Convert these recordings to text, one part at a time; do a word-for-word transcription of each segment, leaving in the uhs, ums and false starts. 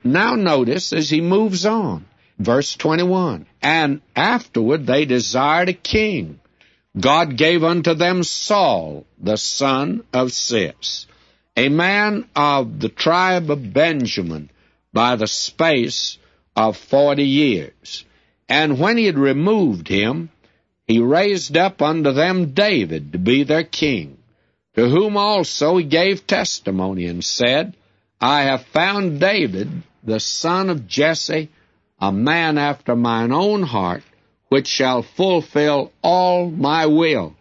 now notice as he moves on, verse twenty-one, and afterward they desired a king. God gave unto them Saul, the son of Cis, a man of the tribe of Benjamin, by the space of forty years. And when he had removed him, he raised up unto them David to be their king, to whom also he gave testimony, and said, I have found David, the son of Jesse, a man after mine own heart, which shall fulfill all my will.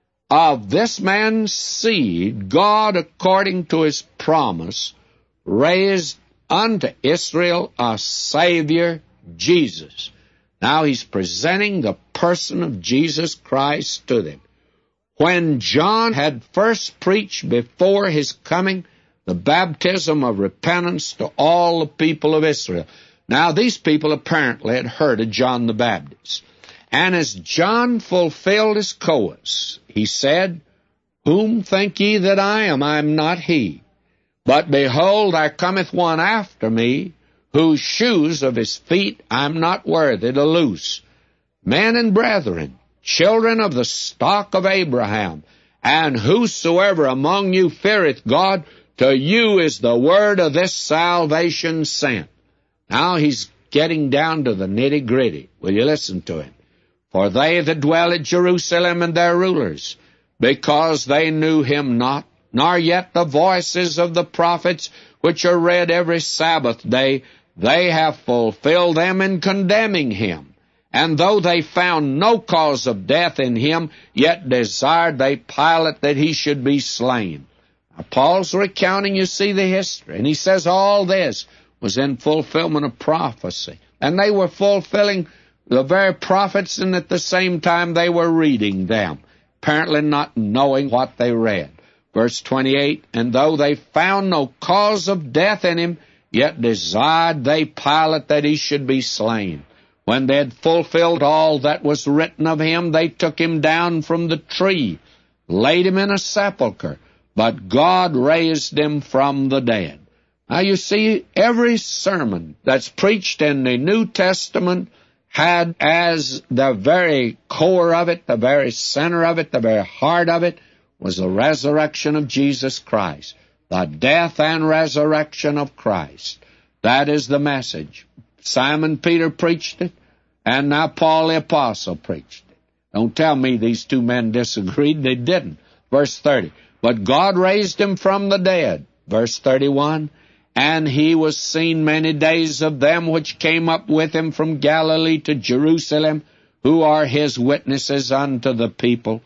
Of this man's seed God, according to his promise, raised unto Israel a Savior, Jesus. Now he's presenting the person of Jesus Christ to them. When John had first preached before his coming the baptism of repentance to all the people of Israel. Now these people apparently had heard of John the Baptist. And as John fulfilled his course, he said, Whom think ye that I am? I am not he. But behold, there cometh one after me, whose shoes of his feet I am not worthy to loose. Men and brethren, children of the stock of Abraham, and whosoever among you feareth God, to you is the word of this salvation sent. Now he's getting down to the nitty-gritty. Will you listen to him? For they that dwell at Jerusalem and their rulers, because they knew him not, nor yet the voices of the prophets, which are read every Sabbath day, they have fulfilled them in condemning him. And though they found no cause of death in him, yet desired they Pilate that he should be slain. Now, Paul's recounting, you see, the history, and he says all this was in fulfillment of prophecy. And they were fulfilling the very prophets, and at the same time they were reading them, apparently not knowing what they read. Verse twenty-eight, and though they found no cause of death in him, yet desired they Pilate that he should be slain. When they had fulfilled all that was written of him, they took him down from the tree, laid him in a sepulchre, but God raised him from the dead. Now you see, every sermon that's preached in the New Testament had as the very core of it, the very center of it, the very heart of it, was the resurrection of Jesus Christ, the death and resurrection of Christ. That is the message. Simon Peter preached it, and now Paul the Apostle preached it. Don't tell me these two men disagreed. They didn't. Verse thirty, but God raised him from the dead. Verse thirty-one, and he was seen many days of them which came up with him from Galilee to Jerusalem, who are his witnesses unto the people.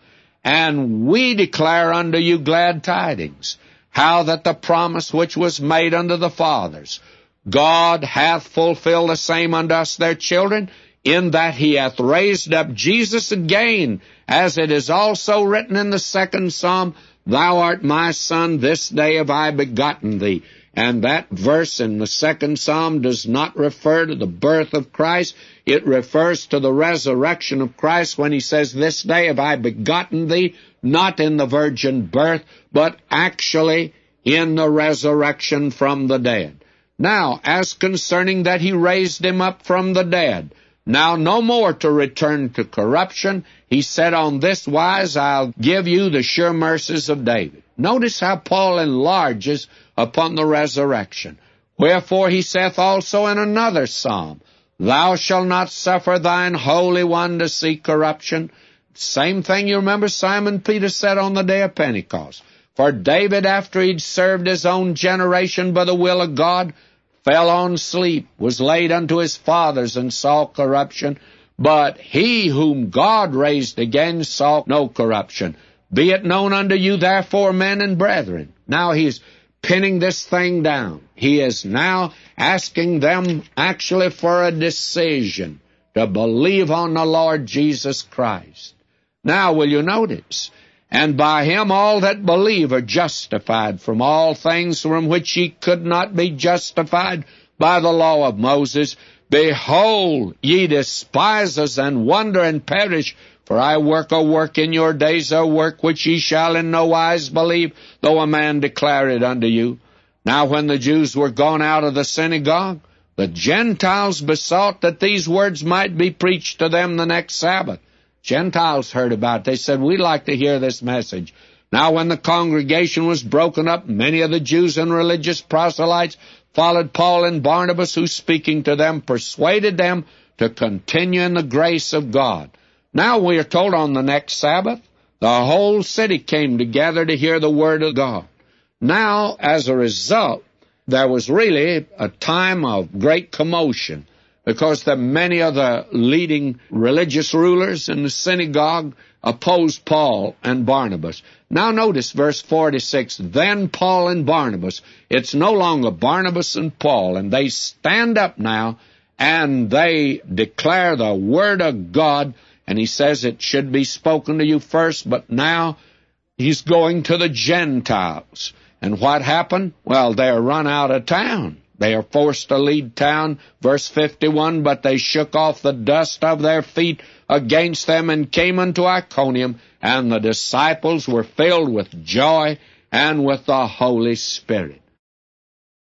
And we declare unto you glad tidings, how that the promise which was made unto the fathers, God hath fulfilled the same unto us their children, in that he hath raised up Jesus again, as it is also written in the second Psalm, Thou art my son, this day have I begotten thee. And that verse in the second Psalm does not refer to the birth of Christ. It refers to the resurrection of Christ when he says, This day have I begotten thee, not in the virgin birth, but actually in the resurrection from the dead. Now, as concerning that he raised him up from the dead, now no more to return to corruption, he said, On this wise I'll give you the sure mercies of David. Notice how Paul enlarges upon the resurrection. Wherefore he saith also in another psalm, Thou shalt not suffer thine Holy One to see corruption. Same thing you remember Simon Peter said on the day of Pentecost. For David, after he'd served his own generation by the will of God, fell on sleep, was laid unto his fathers, and saw corruption. But he whom God raised again saw no corruption. Be it known unto you, therefore, men and brethren. Now he's pinning this thing down. He is now asking them actually for a decision to believe on the Lord Jesus Christ. Now, will you notice? And by him all that believe are justified from all things from which ye could not be justified by the law of Moses. Behold, ye despisers, and wonder and perish, for I work a work in your days, a work which ye shall in no wise believe, though a man declare it unto you. Now when the Jews were gone out of the synagogue, the Gentiles besought that these words might be preached to them the next Sabbath. Gentiles heard about it. They said, we'd like to hear this message. Now when the congregation was broken up, many of the Jews and religious proselytes followed Paul and Barnabas, who, speaking to them, persuaded them to continue in the grace of God. Now we are told on the next Sabbath, the whole city came together to hear the word of God. Now, as a result, there was really a time of great commotion, because the many of the leading religious rulers in the synagogue opposed Paul and Barnabas. Now notice verse forty-six, then Paul and Barnabas. It's no longer Barnabas and Paul, and they stand up now, and they declare the word of God, and he says it should be spoken to you first, but now he's going to the Gentiles. And what happened? Well, they're run out of town. They are forced to leave town. Verse fifty-one, but they shook off the dust of their feet against them and came unto Iconium, and the disciples were filled with joy and with the Holy Spirit.